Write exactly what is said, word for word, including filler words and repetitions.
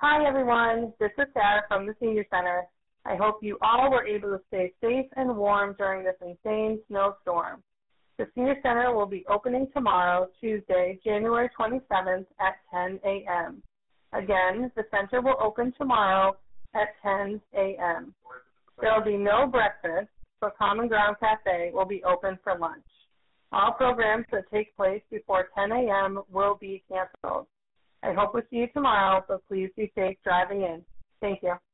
Hi, everyone. This is Sarah from the Senior Center. I hope you all were able to stay safe and warm during this insane snowstorm. The Senior Center will be opening tomorrow, Tuesday, January twenty-seventh at ten a m Again, the center will open tomorrow at ten a m There will be no breakfast, but Common Ground Cafe will be open for lunch. All programs that take place before ten a m will be canceled. I hope we'll see you tomorrow, but please be safe driving in. Thank you.